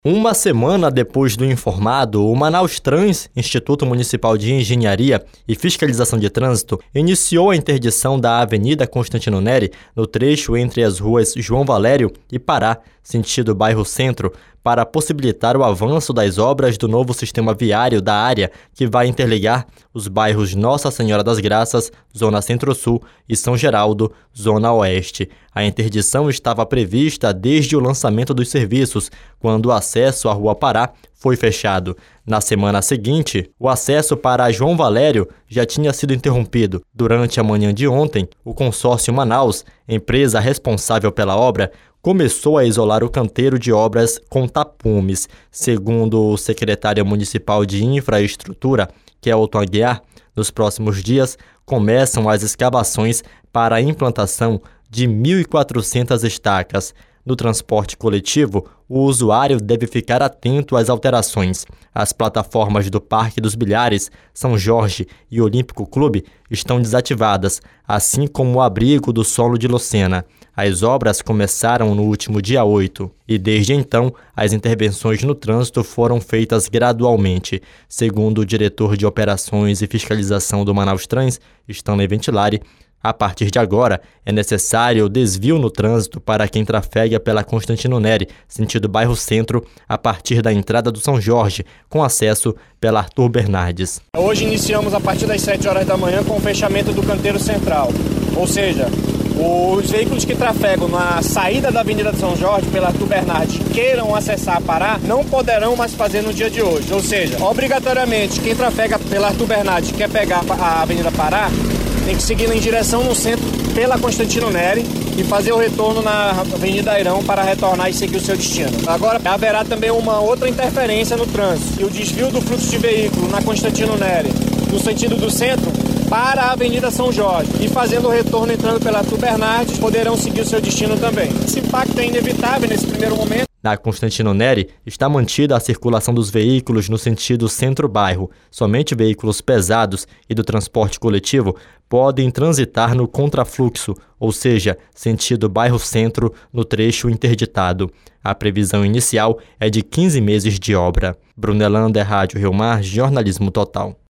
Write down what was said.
Uma semana depois do informado, o Manaus Trans, Instituto Municipal de Engenharia e Fiscalização de Trânsito, iniciou a interdição da Avenida Constantino Neri, no trecho entre as ruas João Valério e Pará, sentido bairro Centro, para possibilitar o avanço das obras do novo sistema viário da área que vai interligar os bairros Nossa Senhora das Graças, Zona Centro-Sul, e São Geraldo, Zona Oeste. A interdição estava prevista desde o lançamento dos serviços, quando o acesso à Rua Pará foi fechado. Na semana seguinte, o acesso para João Valério já tinha sido interrompido. Durante a manhã de ontem, o consórcio Manaus, empresa responsável pela obra, começou a isolar o canteiro de obras com tapumes. Segundo o secretário municipal de Infraestrutura, Kelton Aguiar, nos próximos dias começam as escavações para a implantação de 1.400 estacas. No transporte coletivo, o usuário deve ficar atento às alterações. As plataformas do Parque dos Bilhares, São Jorge e Olímpico Clube estão desativadas, assim como o abrigo do solo de Lucena. As obras começaram no último dia 8 e, desde então, as intervenções no trânsito foram feitas gradualmente. Segundo o diretor de Operações e Fiscalização do Manaus Trans, Stanley Ventilari, a partir de agora, é necessário o desvio no trânsito para quem trafega pela Constantino Neri, sentido bairro Centro, a partir da entrada do São Jorge, com acesso pela Arthur Bernardes. Hoje iniciamos a partir das 7 horas da manhã com o fechamento do canteiro central, ou seja, os veículos que trafegam na saída da Avenida de São Jorge pela Arthur Bernardes queiram acessar a Pará, não poderão mais fazer no dia de hoje. Ou seja, obrigatoriamente, quem trafega pela Arthur Bernardes e quer pegar a Avenida Pará, tem que seguir em direção no centro pela Constantino Neri e fazer o retorno na Avenida Airão para retornar e seguir o seu destino. Agora, haverá também uma outra interferência no trânsito, e o desvio do fluxo de veículo na Constantino Neri, no sentido do centro, para a Avenida São Jorge, e fazendo o retorno entrando pela Arthur Bernardes, poderão seguir o seu destino também. Esse impacto é inevitável nesse primeiro momento. Na Constantino Neri, está mantida a circulação dos veículos no sentido centro-bairro. Somente veículos pesados e do transporte coletivo podem transitar no contrafluxo, ou seja, sentido bairro-centro, no trecho interditado. A previsão inicial é de 15 meses de obra. Brunelander, Rádio Rio Mar, Jornalismo Total.